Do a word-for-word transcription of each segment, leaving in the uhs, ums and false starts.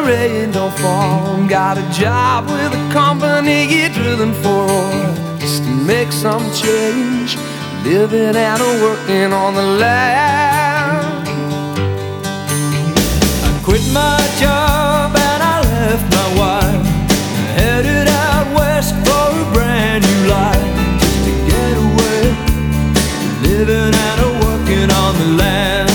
rain don't fall. Got a job with a company, you're drilling for oil, just to make some change, living and working on the land. I quit my job and I left my wife, headed out west for a brand new life, just to get away, living and working on the land.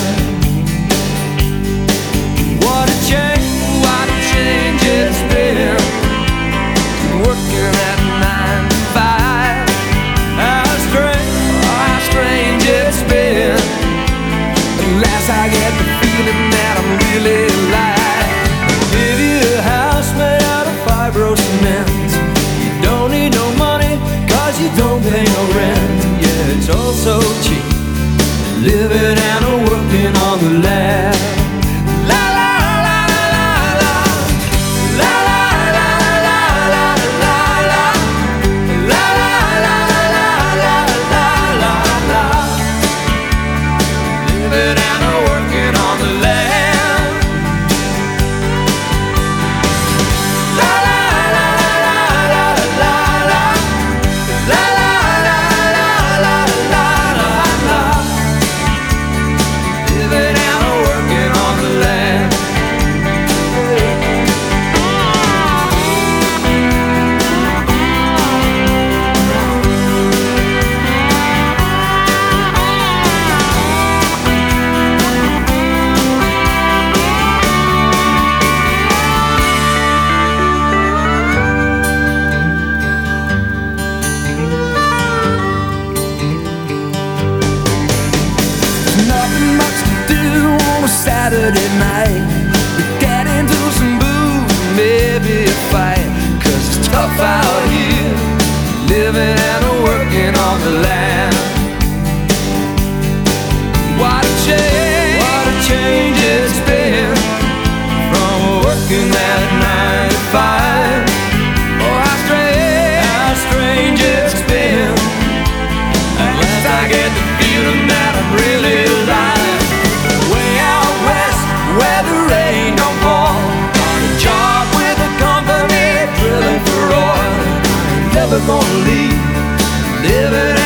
What a change, what a change it's been, working at nine to five. How strange, how strange it's been. Unless I get the feeling that I'm really alive. give you a house made out of fibro cement. You don't need no money, cause you don't pay no rent. Yeah, it's all so cheap, living and working on the land. La la la la la la la la la la la la la la la la la. Living and working on the land. La la la la la la la la la la la la. Living and working on the land. Nothing much to do on a Saturday night. We get into some booze, maybe a fight, cause it's tough out here, living and working on the land. What a change, What a change it's been, from working at nine to five. oh how strange, How strange it's been, unless I get the feeling that I'm really alive. Way out west, where the rain don't fall, got a job with a company, drilling for oil. I'm never gonna leave, living